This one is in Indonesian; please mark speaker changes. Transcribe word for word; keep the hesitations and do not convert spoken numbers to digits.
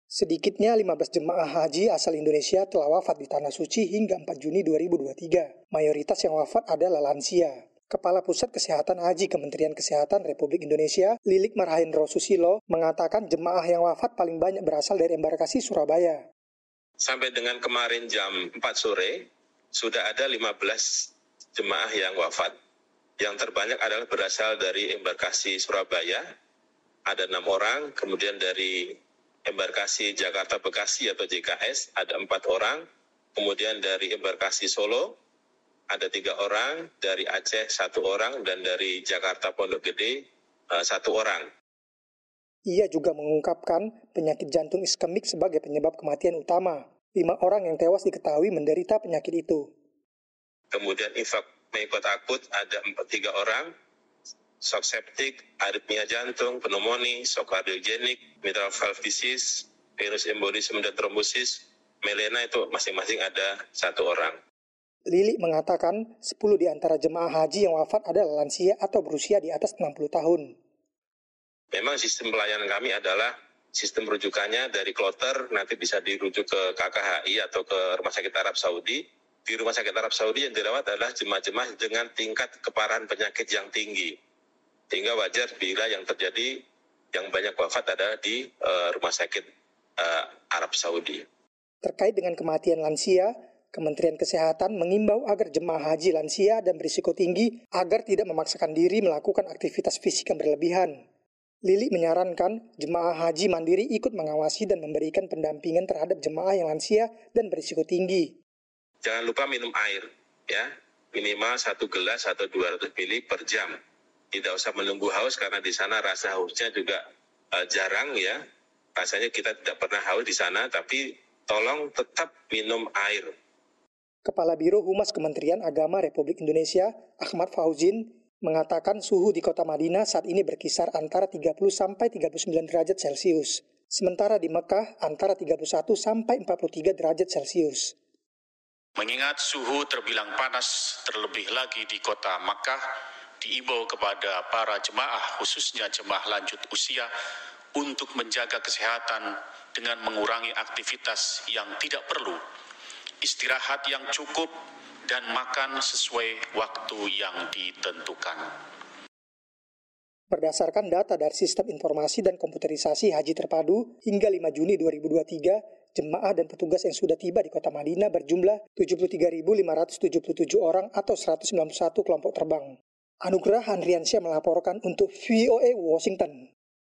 Speaker 1: Sedikitnya lima belas jemaah haji asal Indonesia telah wafat di Tanah Suci hingga empat Juni dua ribu dua puluh tiga. Mayoritas yang wafat adalah lansia. Kepala Pusat Kesehatan Haji Kementerian Kesehatan Republik Indonesia, Lilik Marhaendro Susilo, mengatakan jemaah yang wafat paling banyak berasal dari embarkasi Surabaya.
Speaker 2: Sampai dengan kemarin jam empat sore, sudah ada lima belas jemaah yang wafat. Yang terbanyak adalah berasal dari embarkasi Surabaya, ada enam orang, kemudian dari embarkasi Jakarta Bekasi atau J K S ada empat orang, kemudian dari embarkasi Solo ada tiga orang, dari Aceh satu orang, dan dari Jakarta Pondok Gede uh, satu orang.
Speaker 1: Ia juga mengungkapkan penyakit jantung iskemik sebagai penyebab kematian utama. Lima orang yang tewas diketahui menderita penyakit itu.
Speaker 2: Kemudian infak mengikut akut ada tiga orang, shock septic, aritmia jantung, pneumonia, shock kardiogenik, mitral valve disease, venous embolism dan trombosis, melena itu masing-masing ada satu orang.
Speaker 1: Lili mengatakan sepuluh di antara jemaah haji yang wafat adalah lansia atau berusia di atas enam puluh tahun.
Speaker 2: Memang sistem pelayanan kami adalah sistem rujukannya dari kloter, nanti bisa dirujuk ke K K H I atau ke Rumah Sakit Arab Saudi. Di Rumah Sakit Arab Saudi yang dirawat adalah jemaah-jemaah dengan tingkat keparahan penyakit yang tinggi. Sehingga wajar bila yang terjadi, yang banyak wafat adalah di uh, Rumah Sakit uh, Arab Saudi.
Speaker 1: Terkait dengan kematian lansia, Kementerian Kesehatan mengimbau agar jemaah haji lansia dan berisiko tinggi agar tidak memaksakan diri melakukan aktivitas fisik yang berlebihan. Lili menyarankan jemaah haji mandiri ikut mengawasi dan memberikan pendampingan terhadap jemaah yang lansia dan berisiko tinggi.
Speaker 2: Jangan lupa minum air, ya, minimal satu gelas atau dua ratus mililiter per jam. Tidak usah menunggu haus karena di sana rasa hausnya juga uh, jarang, ya. Rasanya kita tidak pernah haus di sana, tapi tolong tetap minum air.
Speaker 1: Kepala Biro Humas Kementerian Agama Republik Indonesia, Ahmad Fauzin, mengatakan suhu di kota Madinah saat ini berkisar antara tiga puluh sampai tiga puluh sembilan derajat Celcius. Sementara di Mekah antara tiga puluh satu sampai empat puluh tiga derajat Celcius.
Speaker 3: Mengingat suhu terbilang panas terlebih lagi di kota Makkah, diimbau kepada para jemaah, khususnya jemaah lanjut usia, untuk menjaga kesehatan dengan mengurangi aktivitas yang tidak perlu, istirahat yang cukup, dan makan sesuai waktu yang ditentukan.
Speaker 1: Berdasarkan data dari Sistem Informasi dan Komputerisasi Haji Terpadu, hingga lima Juni dua ribu dua puluh tiga, jemaah dan petugas yang sudah tiba di kota Madinah berjumlah tujuh puluh tiga ribu lima ratus tujuh puluh tujuh orang atau seratus sembilan puluh satu kelompok terbang. Anugerah Handriansyah melaporkan untuk V O A Washington.